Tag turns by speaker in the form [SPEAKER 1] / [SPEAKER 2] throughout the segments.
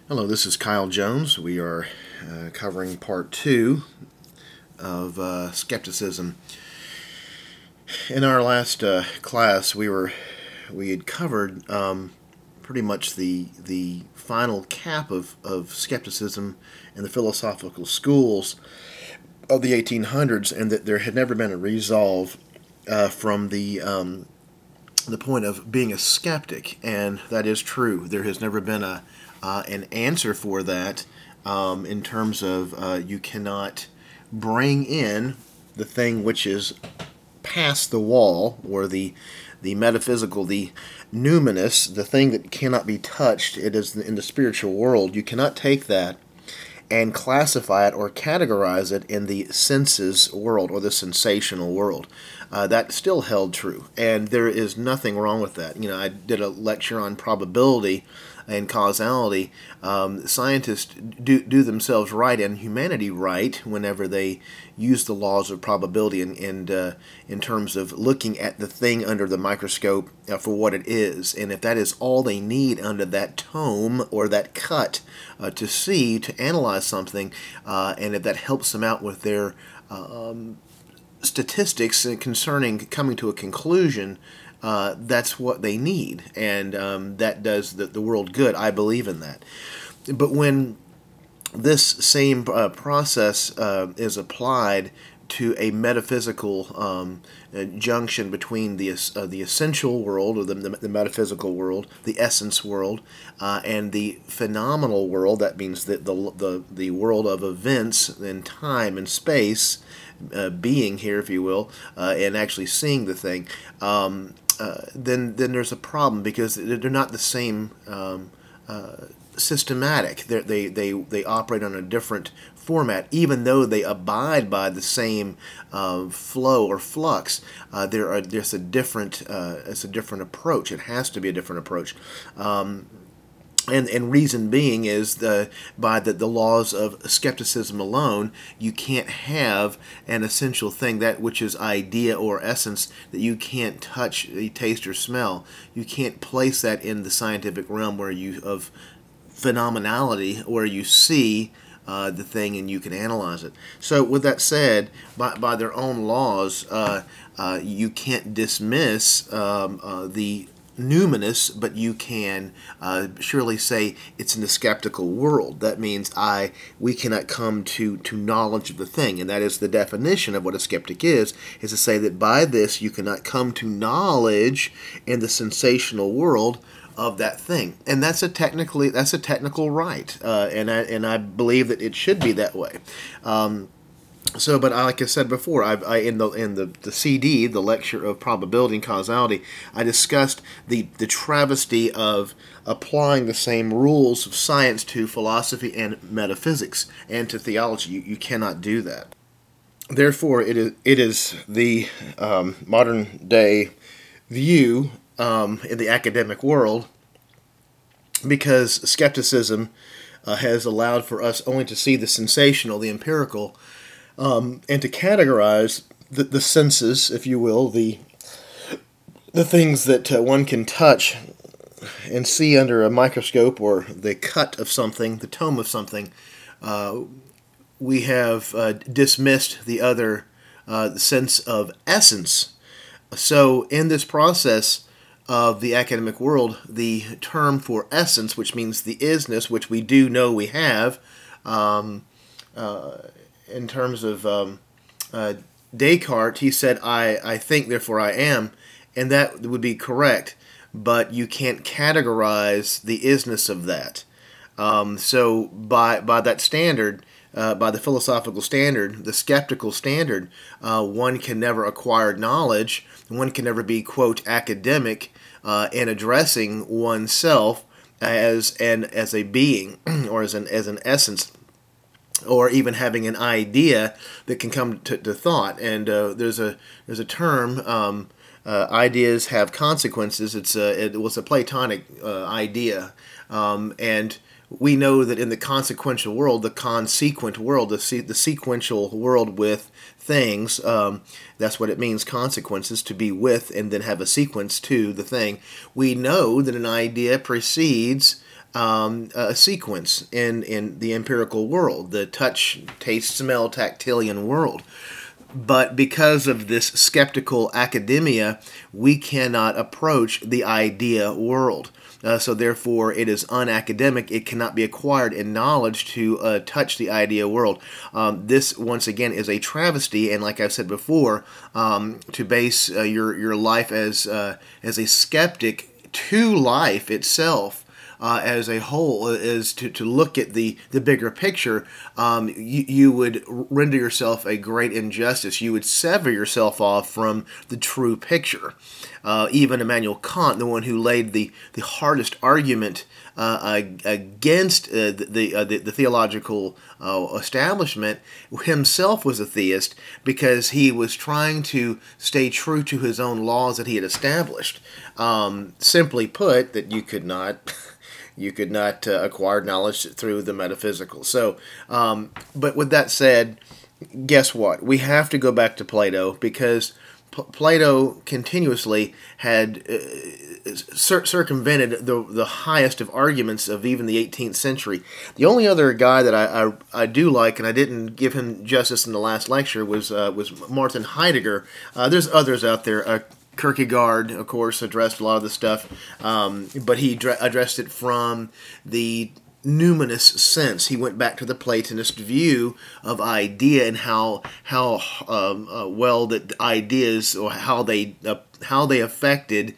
[SPEAKER 1] Hello, this is Kyle Jones. We are covering part two of skepticism. In our last class, we had covered pretty much the final cap of skepticism in the philosophical schools of the 1800s, and that there had never been a resolve from the point of being a skeptic, and that is true. There has never been an answer for that in terms of you cannot bring in the thing which is past the wall, or the metaphysical, the numinous, the thing that cannot be touched. It is in the spiritual world. You cannot take that and classify it or categorize it in the senses world or the sensational world. That still held true, and there is nothing wrong with that. You know, I did a lecture on probability and causality. Scientists do themselves right and humanity right whenever they use the laws of probability and in terms of looking at the thing under the microscope for what it is. And if that is all they need under that tome or that cut to see, to analyze something, and if that helps them out with their statistics concerning coming to a conclusion, that's what they need, and that does the world good. I believe in that. But when this same process is applied to a metaphysical junction between the essential world, or the metaphysical world, the essence world, and the phenomenal world, that means the world of events in time and space, being here, if you will, and actually seeing the thing, then there's a problem, because they're not the same systematic. They operate on a different format, even though they abide by the same flow or flux. There's a different it's a different approach. It has to be a different approach. And reason being is by the laws of skepticism alone, you can't have an essential thing, that which is idea or essence, that you can't touch, taste, or smell. You can't place that in the scientific realm of phenomenality, where you see the thing and you can analyze it. So with that said, by their own laws, you can't dismiss the numinous, but you can surely say it's in the skeptical world. That means we cannot come to knowledge of the thing, and that is the definition of what a skeptic is to say that by this you cannot come to knowledge in the sensational world of that thing. And that's a technical right, and I believe that it should be that way. But like I said before, in the CD, the lecture of probability and causality, I discussed the travesty of applying the same rules of science to philosophy and metaphysics and to theology. You cannot do that. Therefore, it is the modern day view in the academic world, because skepticism has allowed for us only to see the sensational, the empirical, and to categorize the senses, if you will, the things that one can touch and see under a microscope, or the cut of something, the tome of something. We have dismissed the other sense of essence. So in this process of the academic world, the term for essence, which means the isness, which we do know we have, in terms of Descartes, he said, I think, therefore I am, and that would be correct, but you can't categorize the isness of that. So by that standard, by the philosophical standard, the skeptical standard, one can never acquire knowledge, one can never be, quote, academic in addressing oneself as a being or as an essence, or even having an idea that can come to thought. And there's a term, ideas have consequences. It was a Platonic idea, and we know that in the consequential world, the consequent world, the sequential world with things, that's what it means, consequences, to be with and then have a sequence to the thing. We know that an idea precedes a sequence in the empirical world, the touch, taste, smell, tactilian world. But because of this skeptical academia, we cannot approach the idea world. So therefore, it is unacademic. It cannot be acquired in knowledge to touch the idea world. This, once again, is a travesty, and like I've said before, to base your life as a skeptic to life itself as a whole is to look at the bigger picture. You would render yourself a great injustice. You would sever yourself off from the true picture. Even Immanuel Kant, the one who laid the hardest argument against the theological establishment, himself was a theist because he was trying to stay true to his own laws that he had established. Simply put, that you could not acquire knowledge through the metaphysical. So, but with that said, guess what? We have to go back to Plato because Plato continuously had circumvented the highest of arguments of even the 18th century. The only other guy that I do like, and I didn't give him justice in the last lecture, was Martin Heidegger. There's others out there. Kierkegaard, of course, addressed a lot of the stuff, but he addressed it from the numinous sense. He went back to the Platonist view of idea and how well that ideas, or how they affected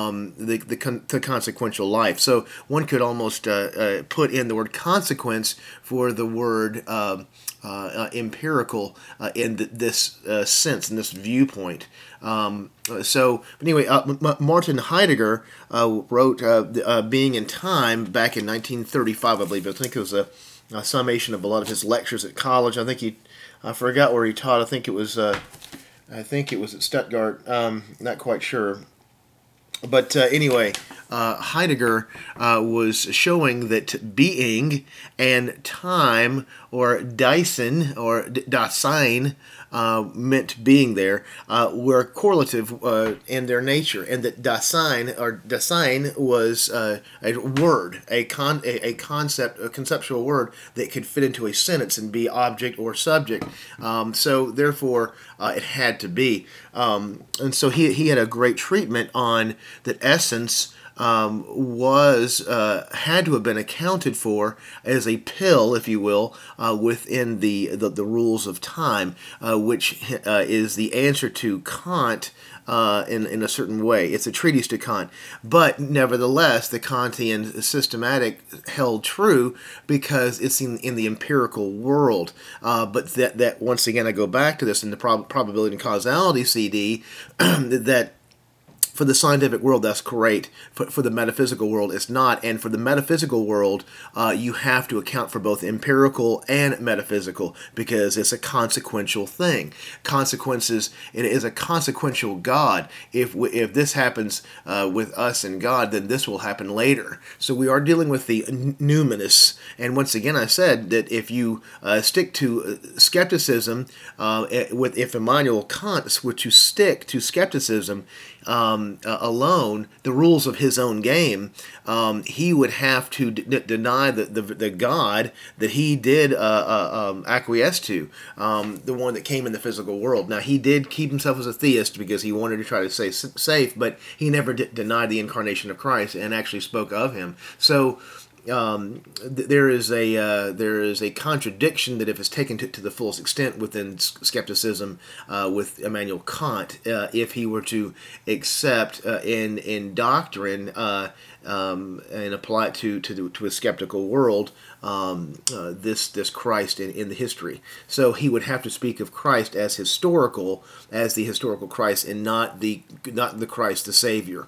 [SPEAKER 1] the consequential life. So one could almost put in the word consequence for the word empirical in this sense, in this viewpoint. But anyway, Martin Heidegger wrote Being in Time back in 1935, I believe. I think it was a summation of a lot of his lectures at college. I forgot where he taught. I think it was at Stuttgart. Not quite sure. But anyway, Heidegger was showing that being and time, or Dasein, or Dasein, meant being there, were correlative in their nature, and that Dasein was a word, a concept, a conceptual word that could fit into a sentence and be object or subject. So therefore, it had to be. And so he had a great treatment on that essence was had to have been accounted for as a pill, if you will, within the rules of time, which is the answer to Kant in a certain way. It's a treatise to Kant, but nevertheless, the Kantian systematic held true because it's in the empirical world. But that once again, I go back to this in the probability and causality CD that. For the scientific world, that's great. For the metaphysical world, it's not. And for the metaphysical world, you have to account for both empirical and metaphysical because it's a consequential thing. Consequences, it is a consequential God. If this happens with us and God, then this will happen later. So we are dealing with the numinous. And once again, I said that if you stick to skepticism, if Immanuel Kant were to stick to skepticism, alone, the rules of his own game, he would have to deny the God that he did acquiesce to, the one that came in the physical world. Now, he did keep himself as a theist because he wanted to try to stay safe, but he never denied the incarnation of Christ and actually spoke of him. So there is a contradiction that if it's taken to the fullest extent within skepticism with Immanuel Kant, if he were to accept in doctrine and apply it to a skeptical world this Christ in the history. So he would have to speak of Christ as the historical Christ, and not the Christ the Savior.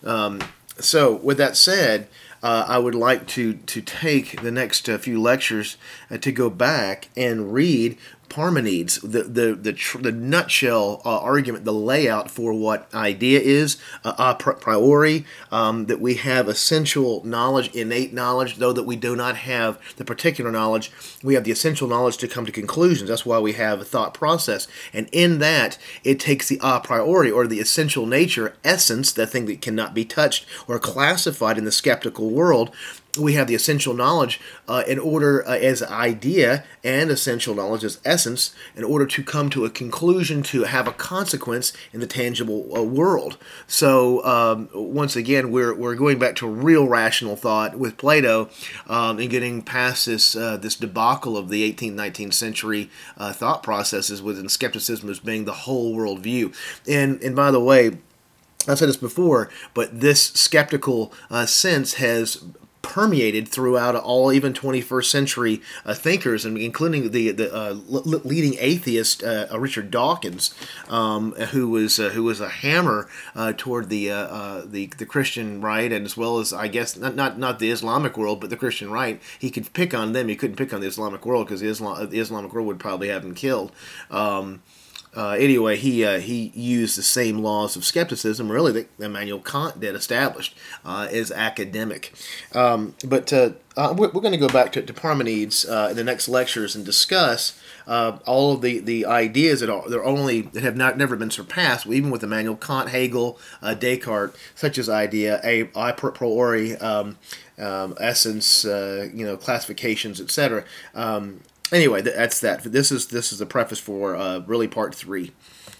[SPEAKER 1] So with that said, I would like to take the next few lectures to go back and read Parmenides, the nutshell argument, the layout for what idea is a priori, that we have essential knowledge, innate knowledge, though that we do not have the particular knowledge. We have the essential knowledge to come to conclusions. That's why we have a thought process. And in that, it takes the a priori, or the essential nature, essence, that thing that cannot be touched or classified in the skeptical world, we have the essential knowledge in order as idea, and essential knowledge as essence, in order to come to a conclusion, to have a consequence in the tangible world. So once again, we're going back to real rational thought with Plato, and getting past this debacle of the 18th, 19th century thought processes within skepticism as being the whole worldview. And by the way, I've said this before, but this skeptical sense has permeated throughout all, even 21st century thinkers, and including the leading atheist Richard Dawkins, who was a hammer toward the Christian right, and as well as, I guess, not the Islamic world, but the Christian right. He could pick on them. He couldn't pick on the Islamic world, because the Islamic world would probably have him killed. Anyway, he used the same laws of skepticism, really, that Immanuel Kant did, established as academic. But we're going to go back to Parmenides in the next lectures and discuss all of the ideas that have never been surpassed, even with Immanuel Kant, Hegel, Descartes, such as idea, a priori, essence, classifications, etc. Anyway, that's that. This is the preface for really part 3.